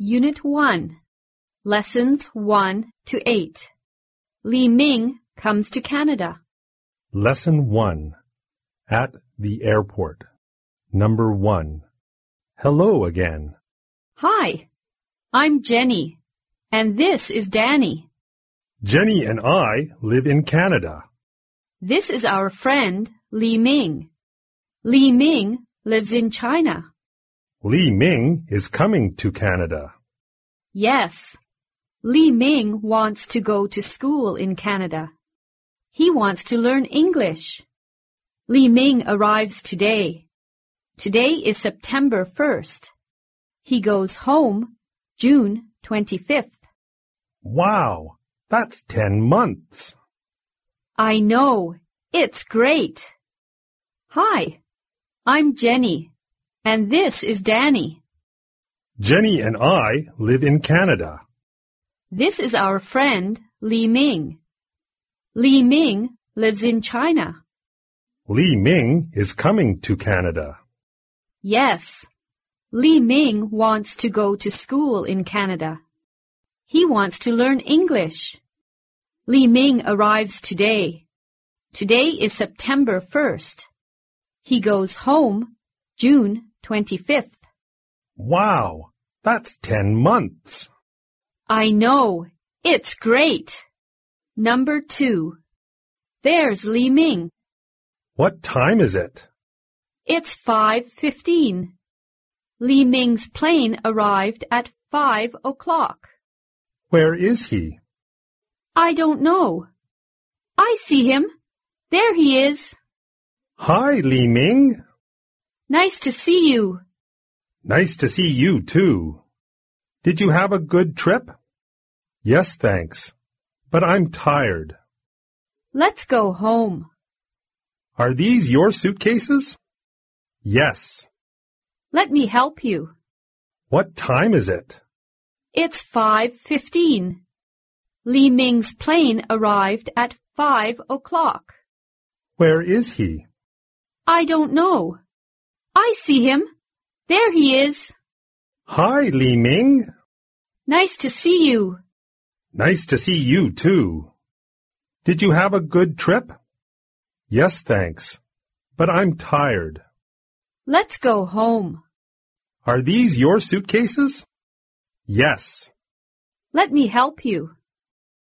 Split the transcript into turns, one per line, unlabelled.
Unit 1, Lessons 1 to 8. Li Ming comes to Canada.
Lesson 1. At the airport. Number 1. Hello again.
Hi, I'm Jenny, and this is Danny.
Jenny and I live in Canada.
This is our friend, Li Ming. Li Ming lives in China.
Li Ming is coming to Canada.
Yes, Li Ming wants to go to school in Canada. He wants to learn English. Li Ming arrives today. Today is September 1st. He goes home June 25th.
Wow, that's 10 months.
I know, it's great. Hi, I'm Jenny, and this is Danny.
Jenny and I live in Canada.
This is our friend, Li Ming. Li Ming lives in China.
Li Ming is coming to Canada.
Yes, Li Ming wants to go to school in Canada. He wants to learn English. Li Ming arrives today. Today is September 1st. He goes home June 25th.
Wow, that's 10 months.
I know, it's great. Number 2. There's Li Ming.
What time is it?
It's 5:15. Li Ming's plane arrived at 5 o'clock.
Where is he?
I don't know. I see him. There he is.
Hi, Li Ming.
Nice to see you.
Nice to see you, too. Did you have a good trip? Yes, thanks. But I'm tired.
Let's go home.
Are these your suitcases? Yes.
Let me help you.
What time is it?
It's 5:15. Li Ming's plane arrived at 5 o'clock.
Where is he?
I don't know. I see him. There he is.
Hi, Li Ming.
Nice to see you.
Nice to see you, too. Did you have a good trip? Yes, thanks. But I'm tired.
Let's go home.
Are these your suitcases? Yes.
Let me help you.